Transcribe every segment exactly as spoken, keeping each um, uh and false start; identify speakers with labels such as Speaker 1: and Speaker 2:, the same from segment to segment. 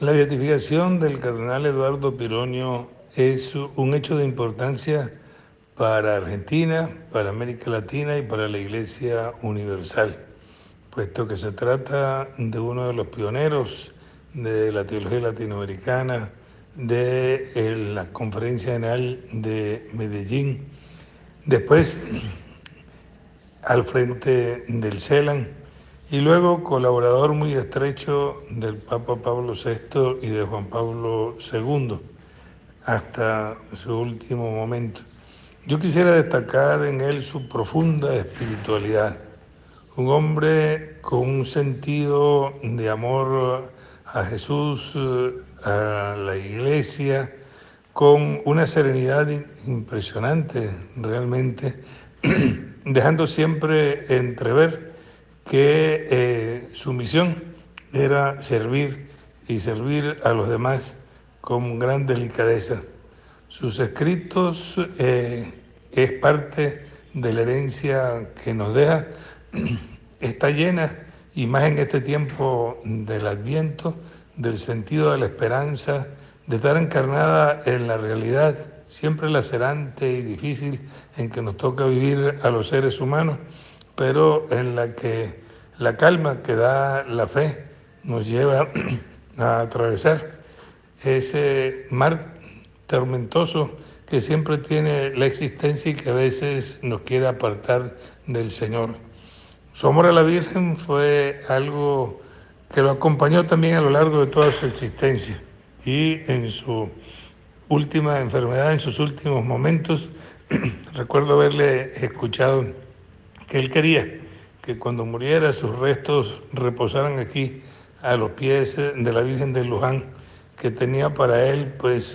Speaker 1: La beatificación del cardenal Eduardo Pironio es un hecho de importancia para Argentina, para América Latina y para la Iglesia Universal, puesto que se trata de uno de los pioneros de la teología latinoamericana, de eh, la Conferencia General de Medellín, después al frente del CELAN y luego colaborador muy estrecho del Papa Pablo sexto y de Juan Pablo segundo hasta su último momento. Yo quisiera destacar en él su profunda espiritualidad, un hombre con un sentido de amor a Jesús, a la Iglesia, con una serenidad impresionante realmente, dejando siempre entrever que eh, su misión era servir y servir a los demás con gran delicadeza. Sus escritos eh, es parte de la herencia que nos deja, está llena, y más en este tiempo del Adviento, del sentido de la esperanza, de estar encarnada en la realidad, siempre lacerante y difícil en que nos toca vivir a los seres humanos, pero en la que la calma que da la fe nos lleva a atravesar ese mar tormentoso que siempre tiene la existencia y que a veces nos quiere apartar del Señor. Su amor a la Virgen fue algo que lo acompañó también a lo largo de toda su existencia, y en su última enfermedad, en sus últimos momentos, recuerdo haberle escuchado que él quería que cuando muriera sus restos reposaran aquí a los pies de la Virgen de Luján, que tenía para él pues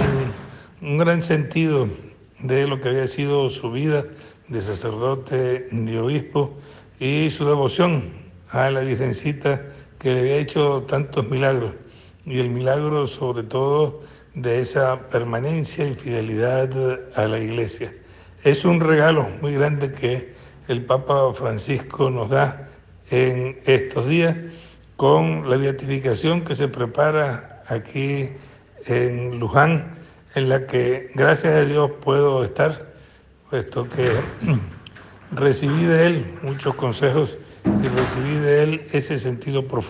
Speaker 1: un, un gran sentido de lo que había sido su vida de sacerdote, de obispo, y su devoción a la Virgencita que le había hecho tantos milagros, y el milagro sobre todo de esa permanencia y fidelidad a la Iglesia. Es un regalo muy grande que el Papa Francisco nos da en estos días con la beatificación que se prepara aquí en Luján, en la que gracias a Dios puedo estar, puesto que recibí de él muchos consejos y recibí de él ese sentido profundo